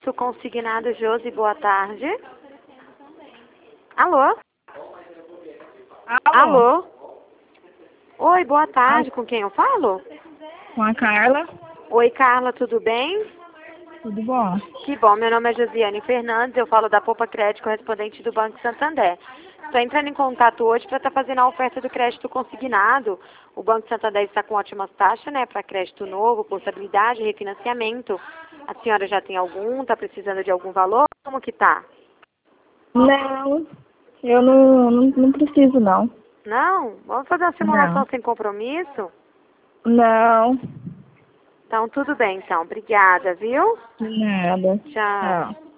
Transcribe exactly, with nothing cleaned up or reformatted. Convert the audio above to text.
Sou consignado Josi, boa tarde. Alô? Alô? Alô? Oi, boa tarde, com quem eu falo? Com a Carla. Oi, Carla, tudo bem? Tudo bom? Que bom, meu nome é Josiane Fernandes, eu falo da Poupa Crédito, correspondente do Banco Santander. Estou entrando em contato hoje para estar fazendo a oferta do crédito consignado. O Banco Santander está com ótimas taxas, né, para crédito novo, portabilidade, refinanciamento. A senhora já tem algum? Está precisando de algum valor? Como que tá? Não, eu não, não, não preciso, não. Não? Vamos fazer uma simulação Não. sem compromisso? Não. Então, tudo bem, então. Obrigada, viu? Nada. Tchau. Tchau.